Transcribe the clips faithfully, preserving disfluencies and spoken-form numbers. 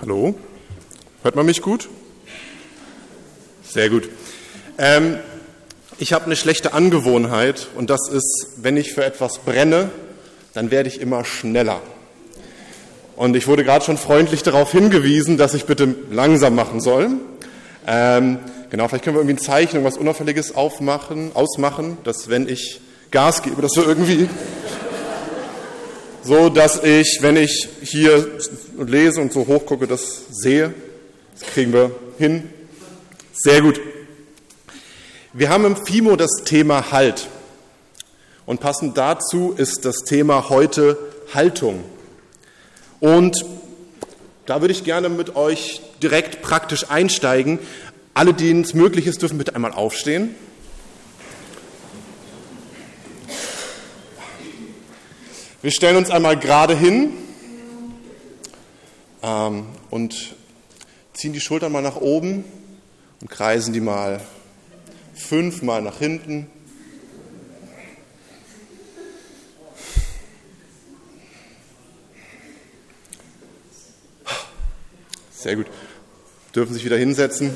Hallo? Hört man mich gut? Sehr gut. Ähm, ich habe eine schlechte Angewohnheit und das ist, wenn ich für etwas brenne, dann werde ich immer schneller. Und ich wurde gerade schon freundlich darauf hingewiesen, dass ich bitte langsam machen soll. Ähm, genau, vielleicht können wir irgendwie ein Zeichen, irgendwas Unauffälliges aufmachen, ausmachen, dass wenn ich Gas gebe, dass wir irgendwie so, dass ich, wenn ich hier lese und so hochgucke, das sehe. Das kriegen wir hin. Sehr gut. Wir haben im FIMO das Thema Halt. Und passend dazu ist das Thema heute Haltung. Und da würde ich gerne mit euch direkt praktisch einsteigen. Alle, denen es möglich ist, dürfen bitte einmal aufstehen. Wir stellen uns einmal gerade hin ähm, und ziehen die Schultern mal nach oben und kreisen die mal fünfmal nach hinten. Sehr gut. Dürfen sich wieder hinsetzen.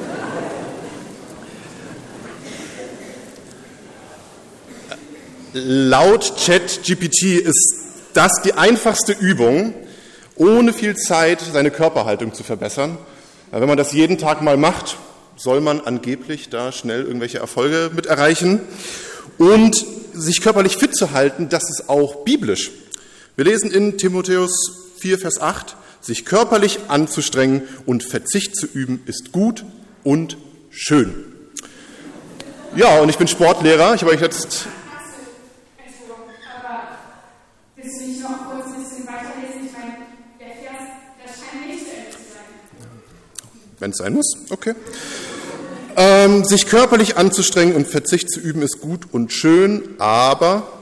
Laut ChatGPT ist das die einfachste Übung, ohne viel Zeit seine Körperhaltung zu verbessern. Wenn man das jeden Tag mal macht, soll man angeblich da schnell irgendwelche Erfolge mit erreichen. Und sich körperlich fit zu halten, das ist auch biblisch. Wir lesen in Timotheus vier, Vers acht, sich körperlich anzustrengen und Verzicht zu üben, ist gut und schön. Ja, und ich bin Sportlehrer. Ich habe euch jetzt... Wenn es sein muss, okay. Ähm, sich körperlich anzustrengen und Verzicht zu üben ist gut und schön, aber,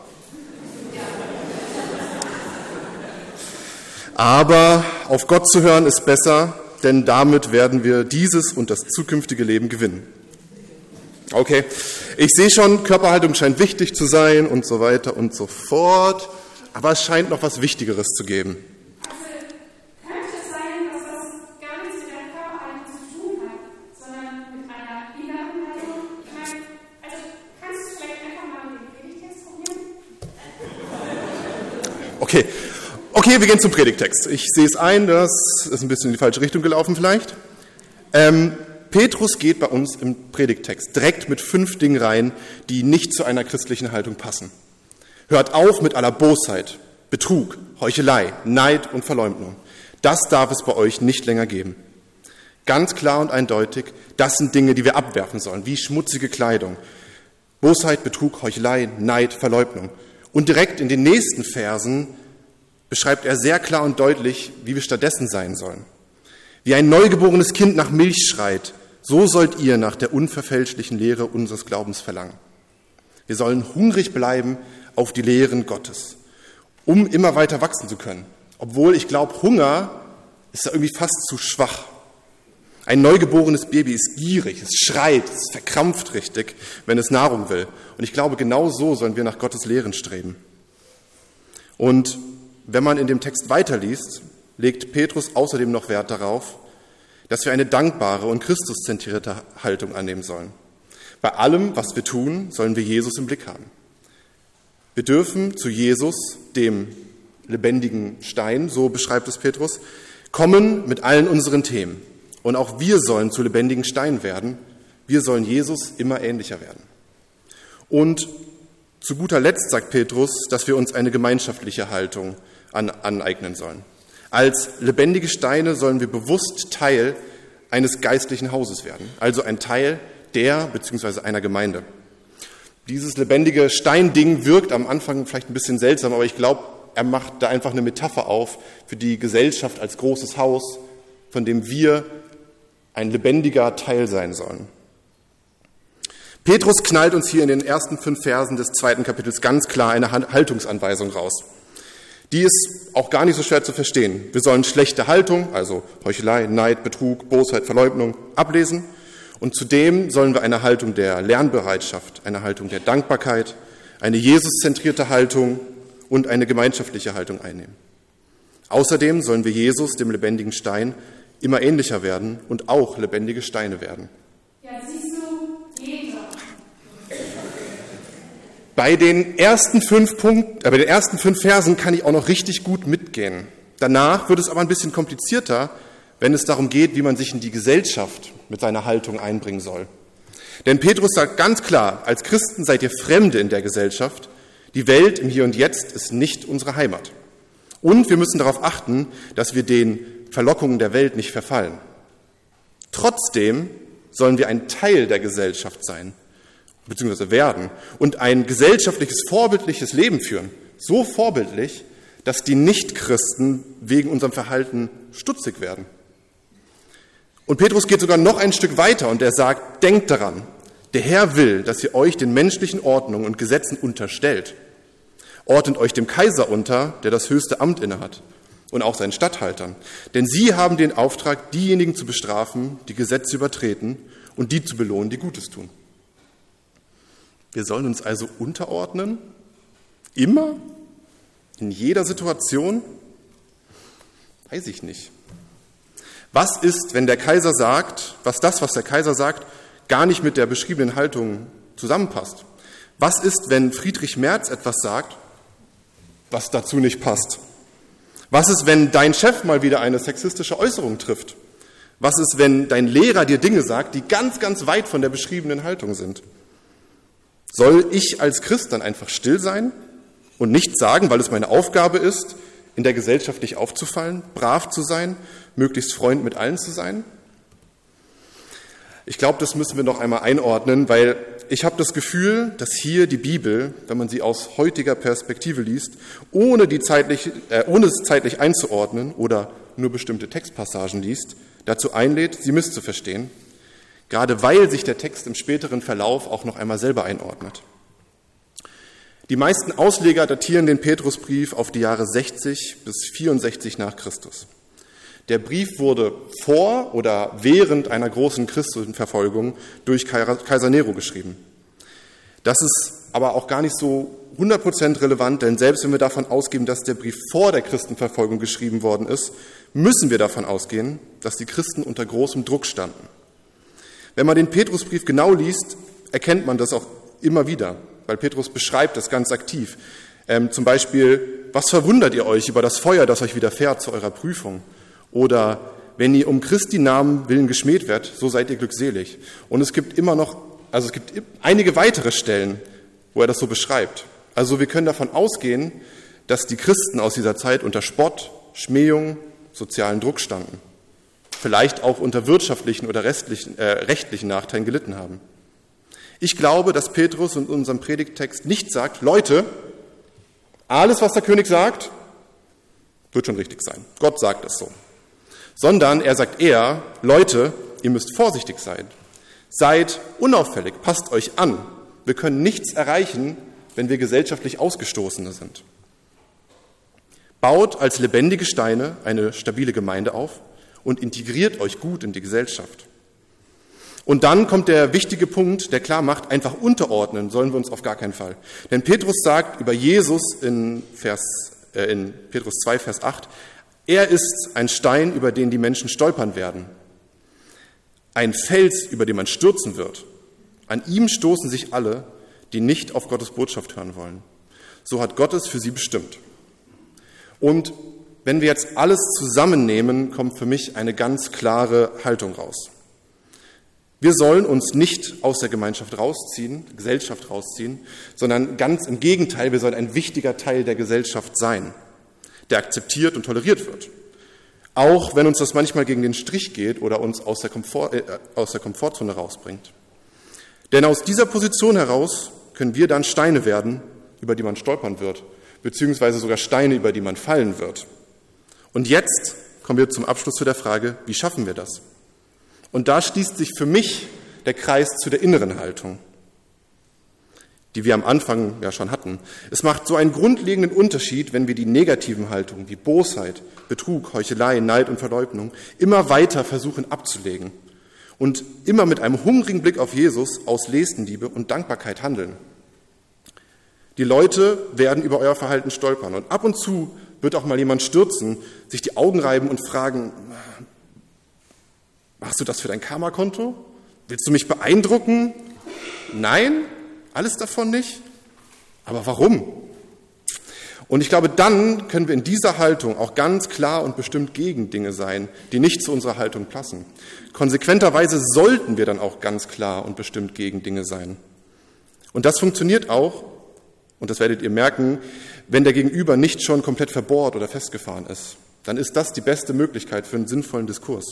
aber auf Gott zu hören ist besser, denn damit werden wir dieses und das zukünftige Leben gewinnen. Okay, ich sehe schon, Körperhaltung scheint wichtig zu sein und so weiter und so fort, aber es scheint noch was Wichtigeres zu geben. Okay, okay, wir gehen zum Predigtext. Ich sehe es ein, das ist ein bisschen in die falsche Richtung gelaufen vielleicht. Ähm, Petrus geht bei uns im Predigtext direkt mit fünf Dingen rein, die nicht zu einer christlichen Haltung passen. Hört auf mit aller Bosheit, Betrug, Heuchelei, Neid und Verleumdung. Das darf es bei euch nicht länger geben. Ganz klar und eindeutig, das sind Dinge, die wir abwerfen sollen, wie schmutzige Kleidung. Bosheit, Betrug, Heuchelei, Neid, Verleumdung. Und direkt in den nächsten Versen beschreibt er sehr klar und deutlich, wie wir stattdessen sein sollen. Wie ein neugeborenes Kind nach Milch schreit, so sollt ihr nach der unverfälschlichen Lehre unseres Glaubens verlangen. Wir sollen hungrig bleiben auf die Lehren Gottes, um immer weiter wachsen zu können. Obwohl ich glaube, Hunger ist da irgendwie fast zu schwach. Ein neugeborenes Baby ist gierig, es schreit, es verkrampft richtig, wenn es Nahrung will. Und ich glaube, genau so sollen wir nach Gottes Lehren streben. Und wenn man in dem Text weiterliest, legt Petrus außerdem noch Wert darauf, dass wir eine dankbare und christuszentrierte Haltung annehmen sollen. Bei allem, was wir tun, sollen wir Jesus im Blick haben. Wir dürfen zu Jesus, dem lebendigen Stein, so beschreibt es Petrus, kommen mit allen unseren Themen. Und auch wir sollen zu lebendigen Steinen werden. Wir sollen Jesus immer ähnlicher werden. Und zu guter Letzt sagt Petrus, dass wir uns eine gemeinschaftliche Haltung an, aneignen sollen. Als lebendige Steine sollen wir bewusst Teil eines geistlichen Hauses werden, also ein Teil der bzw. einer Gemeinde. Dieses lebendige Steinding wirkt am Anfang vielleicht ein bisschen seltsam, aber ich glaube, er macht da einfach eine Metapher auf für die Gesellschaft als großes Haus, von dem wir ein lebendiger Teil sein sollen. Petrus knallt uns hier in den ersten fünf Versen des zweiten Kapitels ganz klar eine Haltungsanweisung raus. Die ist auch gar nicht so schwer zu verstehen. Wir sollen schlechte Haltung, also Heuchelei, Neid, Betrug, Bosheit, Verleumdung, ablesen. Und zudem sollen wir eine Haltung der Lernbereitschaft, eine Haltung der Dankbarkeit, eine Jesus-zentrierte Haltung und eine gemeinschaftliche Haltung einnehmen. Außerdem sollen wir Jesus, dem lebendigen Stein, immer ähnlicher werden und auch lebendige Steine werden. Ja, siehst du, jeder. Bei den ersten fünf Punkten, äh, bei den ersten fünf Versen kann ich auch noch richtig gut mitgehen. Danach wird es aber ein bisschen komplizierter, wenn es darum geht, wie man sich in die Gesellschaft mit seiner Haltung einbringen soll. Denn Petrus sagt ganz klar, als Christen seid ihr Fremde in der Gesellschaft. Die Welt im Hier und Jetzt ist nicht unsere Heimat. Und wir müssen darauf achten, dass wir den Verlockungen der Welt nicht verfallen. Trotzdem sollen wir ein Teil der Gesellschaft sein, beziehungsweise werden, und ein gesellschaftliches, vorbildliches Leben führen. So vorbildlich, dass die Nichtchristen wegen unserem Verhalten stutzig werden. Und Petrus geht sogar noch ein Stück weiter und er sagt, denkt daran, der Herr will, dass ihr euch den menschlichen Ordnungen und Gesetzen unterstellt. Ordnet euch dem Kaiser unter, der das höchste Amt innehat, und auch seinen Statthaltern. Denn sie haben den Auftrag, diejenigen zu bestrafen, die Gesetze übertreten, und die zu belohnen, die Gutes tun. Wir sollen uns also unterordnen, immer, in jeder Situation? Weiß ich nicht. Was ist, wenn der Kaiser sagt, was das, was der Kaiser sagt, gar nicht mit der beschriebenen Haltung zusammenpasst? Was ist, wenn Friedrich Merz etwas sagt, was dazu nicht passt? Was ist, wenn dein Chef mal wieder eine sexistische Äußerung trifft? Was ist, wenn dein Lehrer dir Dinge sagt, die ganz, ganz weit von der beschriebenen Haltung sind? Soll ich als Christ dann einfach still sein und nichts sagen, weil es meine Aufgabe ist, in der Gesellschaft nicht aufzufallen, brav zu sein, möglichst Freund mit allen zu sein? Ich glaube, das müssen wir noch einmal einordnen, weil ich habe das Gefühl, dass hier die Bibel, wenn man sie aus heutiger Perspektive liest, ohne, die zeitlich, äh, ohne es zeitlich einzuordnen oder nur bestimmte Textpassagen liest, dazu einlädt, sie misszuverstehen, gerade weil sich der Text im späteren Verlauf auch noch einmal selber einordnet. Die meisten Ausleger datieren den Petrusbrief auf die Jahre sechzig bis vierundsechzig nach Christus. Der Brief wurde vor oder während einer großen Christenverfolgung durch Kaiser Nero geschrieben. Das ist aber auch gar nicht so hundert Prozent relevant, denn selbst wenn wir davon ausgehen, dass der Brief vor der Christenverfolgung geschrieben worden ist, müssen wir davon ausgehen, dass die Christen unter großem Druck standen. Wenn man den Petrusbrief genau liest, erkennt man das auch immer wieder, weil Petrus beschreibt das ganz aktiv. Ähm, zum Beispiel, was verwundert ihr euch über das Feuer, das euch widerfährt zu eurer Prüfung? Oder wenn ihr um Christi Namen willen geschmäht werdet, so seid ihr glückselig. Und es gibt immer noch, also es gibt einige weitere Stellen, wo er das so beschreibt. Also wir können davon ausgehen, dass die Christen aus dieser Zeit unter Spott, Schmähung, sozialen Druck standen. Vielleicht auch unter wirtschaftlichen oder restlichen, äh, rechtlichen Nachteilen gelitten haben. Ich glaube, dass Petrus in unserem Predigttext nicht sagt, Leute, alles, was der König sagt, wird schon richtig sein. Gott sagt es so. Sondern er sagt eher, Leute, ihr müsst vorsichtig sein. Seid unauffällig, passt euch an. Wir können nichts erreichen, wenn wir gesellschaftlich Ausgestoßene sind. Baut als lebendige Steine eine stabile Gemeinde auf und integriert euch gut in die Gesellschaft. Und dann kommt der wichtige Punkt, der klar macht, einfach unterordnen sollen wir uns auf gar keinen Fall. Denn Petrus sagt über Jesus in, Vers, äh, in Petrus zwei, Vers acht, er ist ein Stein, über den die Menschen stolpern werden. Ein Fels, über den man stürzen wird. An ihm stoßen sich alle, die nicht auf Gottes Botschaft hören wollen. So hat Gott es für sie bestimmt. Und wenn wir jetzt alles zusammennehmen, kommt für mich eine ganz klare Haltung raus. Wir sollen uns nicht aus der Gemeinschaft rausziehen, Gesellschaft rausziehen, sondern ganz im Gegenteil, wir sollen ein wichtiger Teil der Gesellschaft sein, der akzeptiert und toleriert wird. Auch wenn uns das manchmal gegen den Strich geht oder uns aus der, Komfort, äh, aus der Komfortzone rausbringt. Denn aus dieser Position heraus können wir dann Steine werden, über die man stolpern wird, beziehungsweise sogar Steine, über die man fallen wird. Und jetzt kommen wir zum Abschluss zu der Frage, wie schaffen wir das? Und da schließt sich für mich der Kreis zu der inneren Haltung, die wir am Anfang ja schon hatten. Es macht so einen grundlegenden Unterschied, wenn wir die negativen Haltungen wie Bosheit, Betrug, Heuchelei, Neid und Verleugnung immer weiter versuchen abzulegen und immer mit einem hungrigen Blick auf Jesus aus Nächstenliebe und Dankbarkeit handeln. Die Leute werden über euer Verhalten stolpern und ab und zu wird auch mal jemand stürzen, sich die Augen reiben und fragen, machst du das für dein Karma-Konto? Willst du mich beeindrucken? Nein, alles davon nicht. Aber warum? Und ich glaube, dann können wir in dieser Haltung auch ganz klar und bestimmt gegen Dinge sein, die nicht zu unserer Haltung passen. Konsequenterweise sollten wir dann auch ganz klar und bestimmt gegen Dinge sein. Und das funktioniert auch, und das werdet ihr merken, wenn der Gegenüber nicht schon komplett verbohrt oder festgefahren ist. Dann ist das die beste Möglichkeit für einen sinnvollen Diskurs.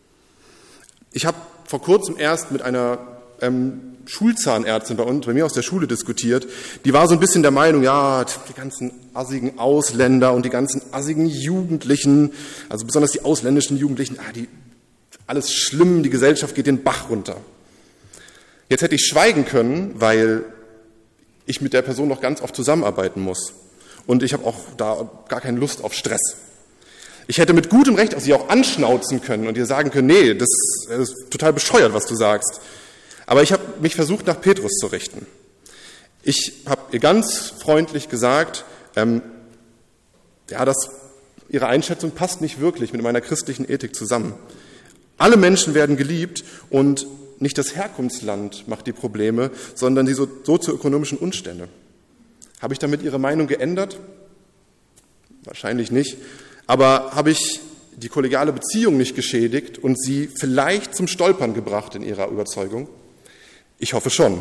Ich habe vor kurzem erst mit einer ähm, Schulzahnärztin bei uns, bei mir aus der Schule diskutiert, die war so ein bisschen der Meinung, ja, die ganzen assigen Ausländer und die ganzen assigen Jugendlichen, also besonders die ausländischen Jugendlichen, ah, die, alles schlimm, die Gesellschaft geht den Bach runter. Jetzt hätte ich schweigen können, weil ich mit der Person noch ganz oft zusammenarbeiten muss. Und ich habe auch da gar keine Lust auf Stress. Ich hätte mit gutem Recht auch sie auch anschnauzen können und ihr sagen können, nee, das ist total bescheuert, was du sagst. Aber ich habe mich versucht, nach Petrus zu richten. Ich habe ihr ganz freundlich gesagt, ähm, ja, das, ihre Einschätzung passt nicht wirklich mit meiner christlichen Ethik zusammen. Alle Menschen werden geliebt und nicht das Herkunftsland macht die Probleme, sondern die sozioökonomischen Umstände. Habe ich damit ihre Meinung geändert? Wahrscheinlich nicht. Aber habe ich die kollegiale Beziehung nicht geschädigt und sie vielleicht zum Stolpern gebracht in ihrer Überzeugung? Ich hoffe schon.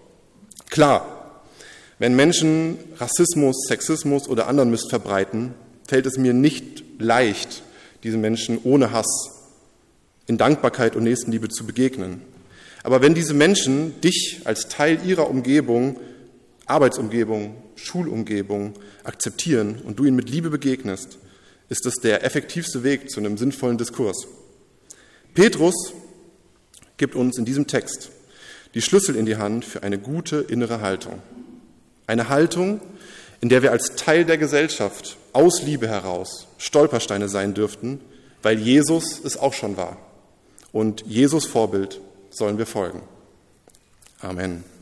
Klar, wenn Menschen Rassismus, Sexismus oder anderen Mist verbreiten, fällt es mir nicht leicht, diesen Menschen ohne Hass in Dankbarkeit und Nächstenliebe zu begegnen. Aber wenn diese Menschen dich als Teil ihrer Umgebung, Arbeitsumgebung, Schulumgebung akzeptieren und du ihnen mit Liebe begegnest, ist das der effektivste Weg zu einem sinnvollen Diskurs. Petrus gibt uns in diesem Text die Schlüssel in die Hand für eine gute innere Haltung. Eine Haltung, in der wir als Teil der Gesellschaft aus Liebe heraus Stolpersteine sein dürften, weil Jesus es auch schon war. Und Jesus Vorbild sollen wir folgen. Amen.